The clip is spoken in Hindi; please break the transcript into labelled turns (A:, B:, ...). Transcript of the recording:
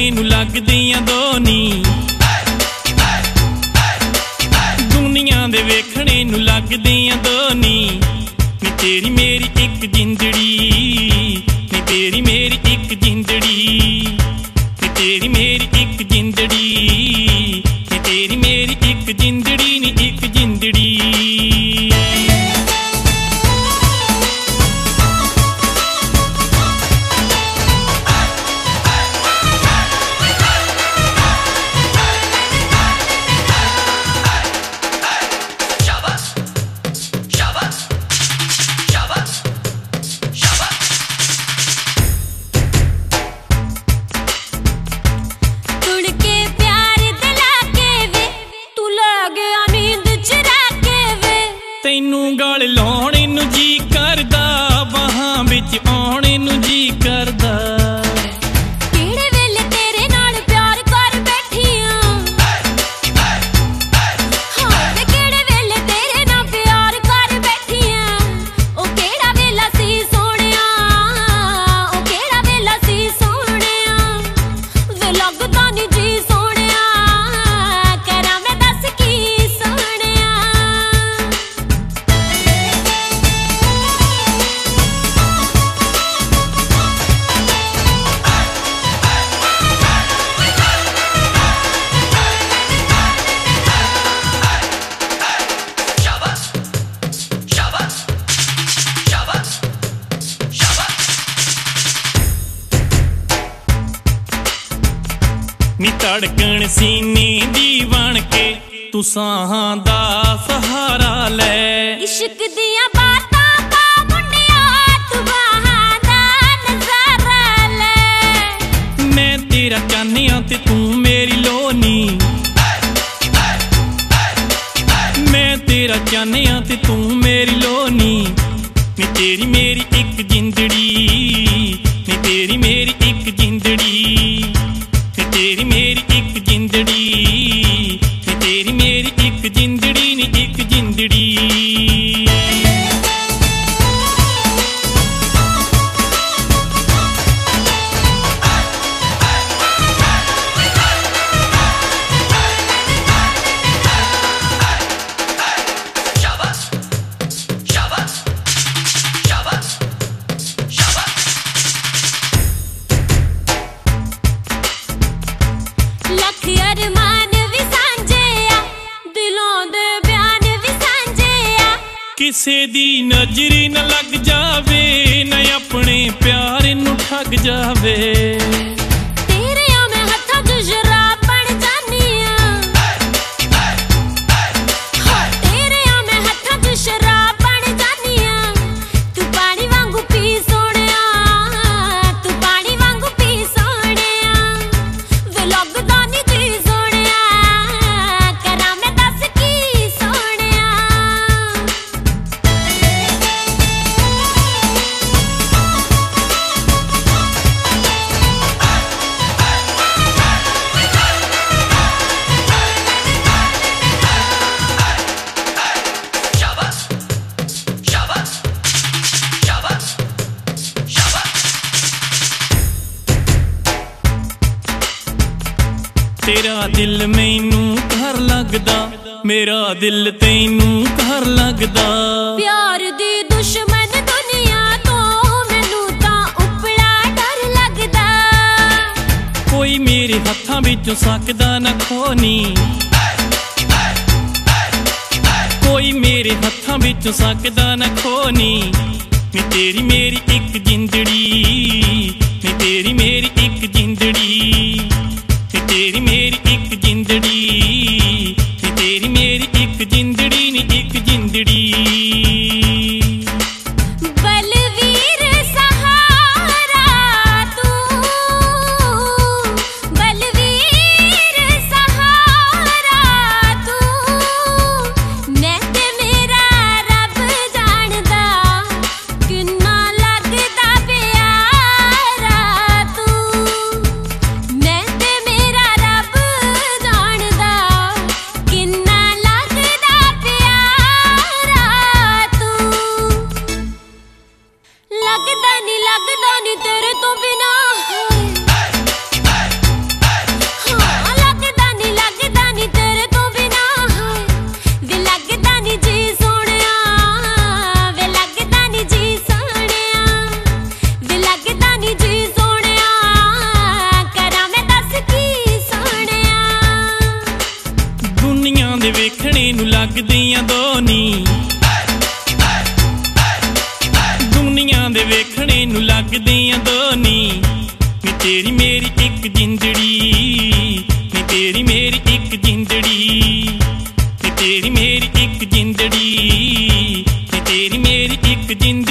A: नू लगदियां दो नी, दुनिया दे वेखणे नू लगदियां दो नी। नी तेरी मेरी एक जिंदड़ी, नी तेरी मेरी एक जिंदड़ी, नी तेरी मेरी एक जिंदड़ी, नी तेरी मेरी एक जिंदड़ी, नी एक जिंदड़ी। तैनू गल लाने नू जी करदा, बाहां विच आने नू जी करदा।
B: केड़े वेले तेरे नाल प्यार कर बैठी हां, हां वे केड़े वेले तेरे नाल प्यार कर बैठी हां। ओ केड़ा वेला सी सोहणिया, ओ केड़ा वेला सी सोहणिया, वे लगदा नी जी सोहणिया, करा मैं दस की सोहणिया।
A: नी धड़कन सीने दी बन के तू साहां दा सहारा ले।
B: इश्क दियां बातां पा मुंडिया, तू बाहां दा नज़ारा ले।
A: मैं तेरा चाहनिया ते तू मेरी लोनी, मैं तेरा चाहनिया ते तू मेरी लोनी। नी तेरी मेरी एक जिंदड़ी, नी तेरी मेरी एक जिंदड़ी, नी तेरी मेरी एक जिंदड़ी, नी तेरी मेरी एक जिंदड़ी, नी एक जिंदड़ी।
B: लख अरमान भी सांझे आ, दिलों दे बयान भी सांझे आ।
A: किसे दी नजरी न लग जावे, न अपने प्यार नू ठग जावे।
B: तेरे आ मैं हत्थां च शराब बन जानी आ, हां तेरे आ मैं हत्थां च शराब बन जानी आ। तू पानी वांगू पी सोहणिया, तू पानी वांगू पी सोहणिया, वे लगदा नी जी सोहणिया, करा मैं दस की सोहणिया।
A: तेरा दिल मैनू घर लगदा, मेरा दिल तैनू घर लगदा।
B: प्यार दी दुश्मन दुनिया तो मैनू तां उपला डर लगदा।
A: कोई मेरे हत्थां विचों सकदा ना खोनी, कोई मेरे हत्थां विचों सकदा ना खोनी। नी तेरी मेरी एक जिंदड़ी, नी तेरी मेरी एक जिंदड़ी, नी तेरी मेरी एक जिंदड़ी, नी तेरी मेरी एक जिंदड़ी, नी एक जिंदड़ी।
B: बलवीर सहारा तू, बलवीर सहारा तू, मैं ते मेरा रब जानदा, किन्ना लगदा प्यारा।
A: ਲੱਗਦੀਆਂ ਦੋ ਨੀ, ਦੁਨੀਆ ਦੇ ਵੇਖਣੇ ਨੂੰ ਲੱਗਦੀਆਂ ਦੋ ਨੀ। ਨੀ ਤੇਰੀ ਮੇਰੀ ਇੱਕ ਜਿੰਦੜੀ, ਨੀ ਤੇਰੀ ਮੇਰੀ ਇੱਕ ਜਿੰਦੜੀ, ਨੀ ਤੇਰੀ ਮੇਰੀ ਇੱਕ ਜਿੰਦੜੀ, ਨੀ ਤੇਰੀ ਮੇਰੀ ਇੱਕ ਜਿੰਦੜੀ।